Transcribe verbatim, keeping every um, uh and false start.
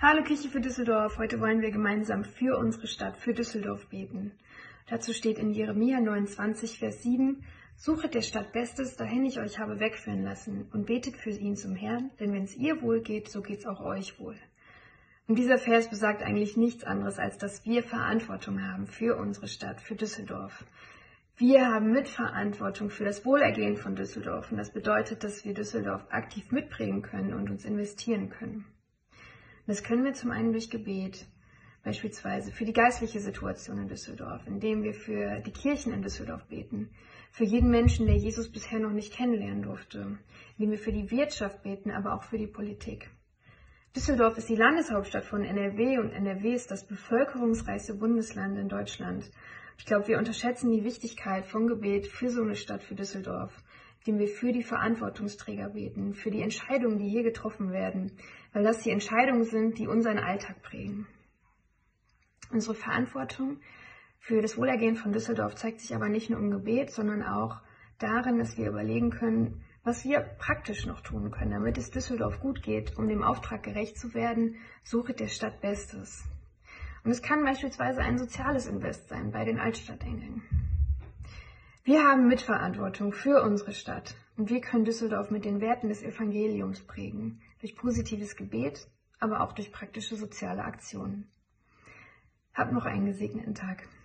Hallo Kirche für Düsseldorf, heute wollen wir gemeinsam für unsere Stadt, für Düsseldorf beten. Dazu steht in Jeremia neunundzwanzig, Vers sieben, Suchet der Stadt Bestes, dahin ich euch habe wegführen lassen, und betet für ihn zum Herrn, denn wenn es ihr wohl geht, so geht's auch euch wohl. Und dieser Vers besagt eigentlich nichts anderes, als dass wir Verantwortung haben für unsere Stadt, für Düsseldorf. Wir haben Mitverantwortung für das Wohlergehen von Düsseldorf und das bedeutet, dass wir Düsseldorf aktiv mitprägen können und uns investieren können. Das können wir zum einen durch Gebet, beispielsweise für die geistliche Situation in Düsseldorf, indem wir für die Kirchen in Düsseldorf beten, für jeden Menschen, der Jesus bisher noch nicht kennenlernen durfte, indem wir für die Wirtschaft beten, aber auch für die Politik. Düsseldorf ist die Landeshauptstadt von N R W und N R W ist das bevölkerungsreichste Bundesland in Deutschland. Ich glaube, wir unterschätzen die Wichtigkeit von Gebet für so eine Stadt, für Düsseldorf, indem wir für die Verantwortungsträger beten, für die Entscheidungen, die hier getroffen werden, weil das die Entscheidungen sind, die unseren Alltag prägen. Unsere Verantwortung für das Wohlergehen von Düsseldorf zeigt sich aber nicht nur im Gebet, sondern auch darin, dass wir überlegen können, was wir praktisch noch tun können, damit es Düsseldorf gut geht, um dem Auftrag gerecht zu werden, suchet der Stadt Bestes. Und es kann beispielsweise ein soziales Invest sein bei den Altstadtengeln. Wir haben Mitverantwortung für unsere Stadt und wir können Düsseldorf mit den Werten des Evangeliums prägen, durch positives Gebet, aber auch durch praktische soziale Aktionen. Habt noch einen gesegneten Tag.